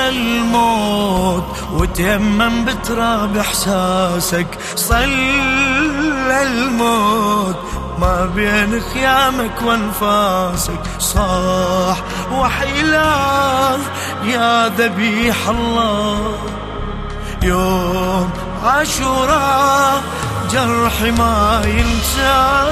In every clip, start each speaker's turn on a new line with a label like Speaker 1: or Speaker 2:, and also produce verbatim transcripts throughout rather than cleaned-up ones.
Speaker 1: الموت وتيمم بتراب احساسك، صلى الموت ما بين خيامك وانفاسك، صاح وحي الله يا ذبيح الله. يوم عاشوراء جرحي ما ينسى،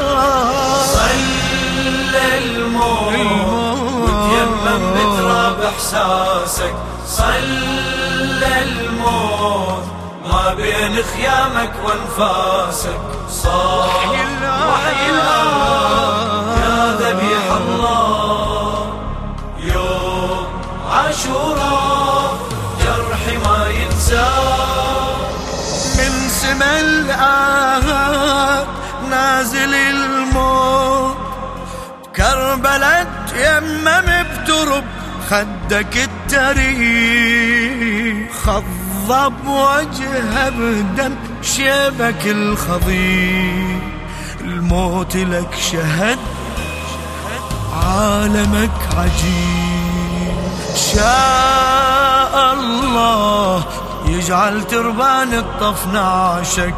Speaker 2: صلى الموت وتيمم بتراب احساسك، صلى الموت ما بين خيامك وانفاسك، صاح وحي الله يا ذبيح الله. يوم عاشوراء جرحي ما ينسى،
Speaker 1: من سما الآهات نازل الموت، كربلاء تيمم بترب خدك التاريخ، خضب وجهه بدم شيبك الخضير، الموت لك شهد عالمك عجيب. شاء الله يجعل تربان الطف نعشك،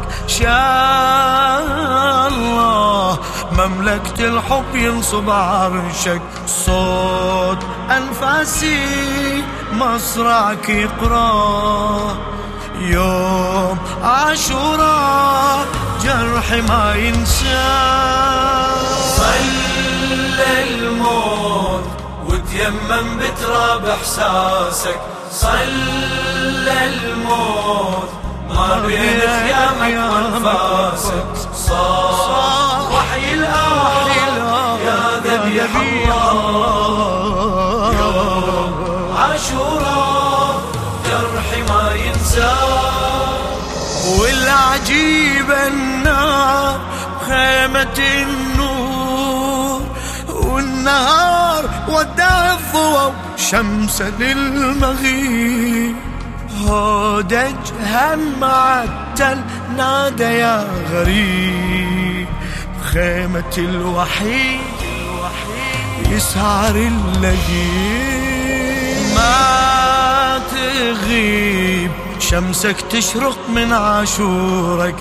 Speaker 1: شاء الله مملكة الحب ينصب عرشك، صوت أنفاسي مصرعك يقرأ. يوم عاشوراء جرحي ما ينسى،
Speaker 2: صلى الموت وتيمم بتراب احساسك، صلى الموت ما بين خيامك وانفاسك، صار وحي الله يا ذبيح الله. يوم عاشوراء جرحي ما ينسى،
Speaker 1: والعجيب النار خيمة النور، والنهار ودع الضوء شمس للمغيب، هودج هم معتل نادى يا غريب، خيمة الوحيد يسعر اللهيب. ما تغيب شمسك تشرق من عاشورك،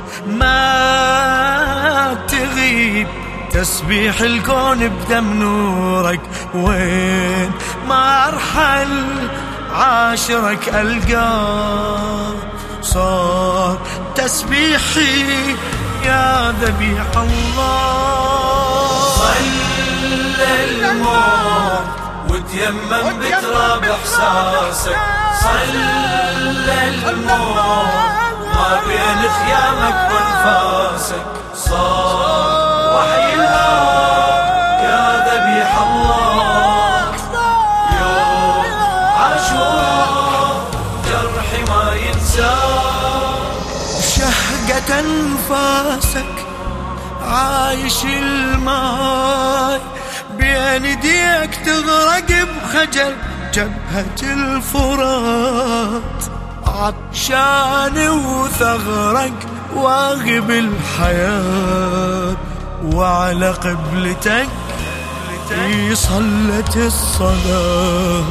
Speaker 1: ما تغيب تسبيح الكون بدم نورك، وين ما ارحل عاشرك ألقاه، صار تسبيحي يا ذبيح الله.
Speaker 2: صلى الموت وتيمم بتراب احساسك، صلى الموت ما بين خيامك وانفاسك، صار وحي الله يا ذبيح الله. يوم عاشوراء جرحي ما ينسى،
Speaker 1: شهقة أنفاسك عايش الماي، بين يديك تغرق بخجل جبهة الفرات، عطشان وثغرك واغب الحياة، وعلى قبلتك صلت الصلاة،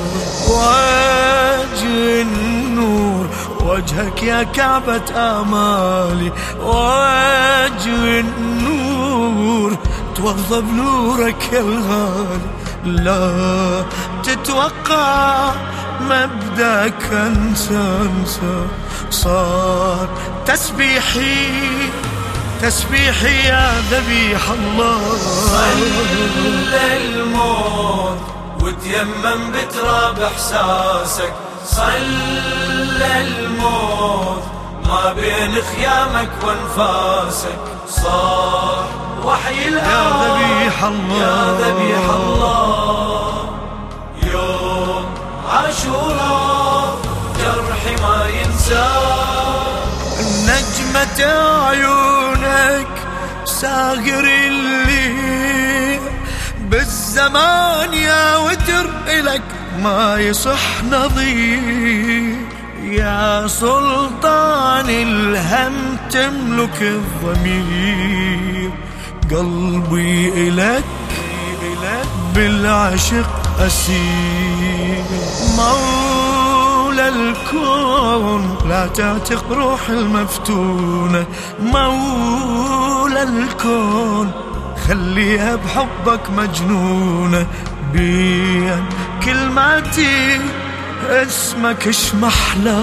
Speaker 1: وجه النور وجهك يا كعبة آمالي، وجه النور توضى بنورك يا الغالي، لا تتوقع مبدأك انسى انسى، صار تسبيحي تسبيحي يا ذبيح الله.
Speaker 2: صلى الموت وتيمم بتراب احساسك، صلى الموت ما بين خيامك وانفاسك، صار وحي الله
Speaker 1: يا ذبيح الله
Speaker 2: يا ذبيح الله. يوم عاشوراء جرحي ما ينسى،
Speaker 1: نجمة عيونك ساغر الليل، بالزمان يا وتر إلك ما يصح نظير، يا سلطان الهم تملك الضمير، قلبي إلك بالعشق أسير، مولى الكون لا تعتق روح المفتونة، مولى الكون خليها بحبك مجنونة، بين كلماتي اسمك اش محلى،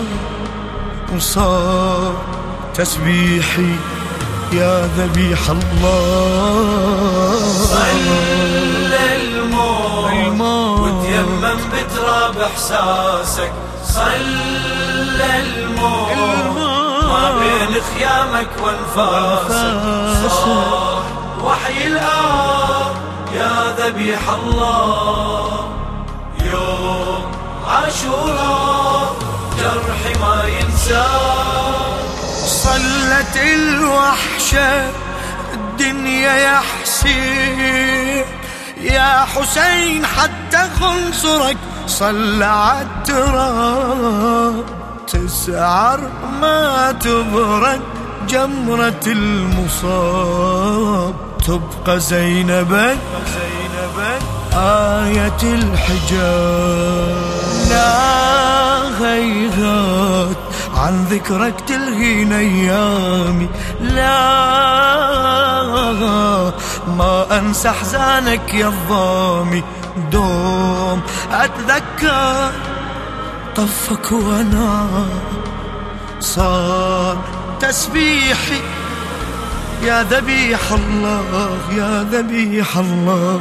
Speaker 1: وصار تسبيحي يا ذبيح الله.
Speaker 2: صلى الموت وتيمم بتراب احساسك، صلى الموت ما بين خيامك وانفاسك، صار وحي الآب يا ذبيح الله. يوم عاشوراء جرحي ما ينساه،
Speaker 1: صلت الوحشة الدنيا يا حسين، يا حسين حتى خنصرك صلى عالتراب، تسعر ما تبرد جمرة المصاب، تبقى زينبك آية الحجاب. لا هيهات عن ذكرك تلهين أيامي، لا ما أنسى أحزانك يا الضامي، دوم أتذكر طفك وأنا صار تسبيحي يا ذبيح الله، يا ذبيح الله.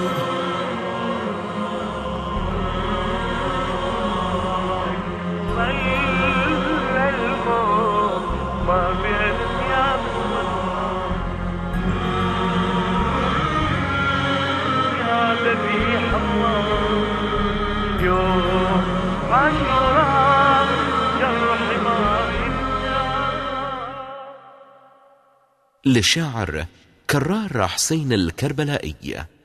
Speaker 3: للشاعر كرار حسين الكربلائي.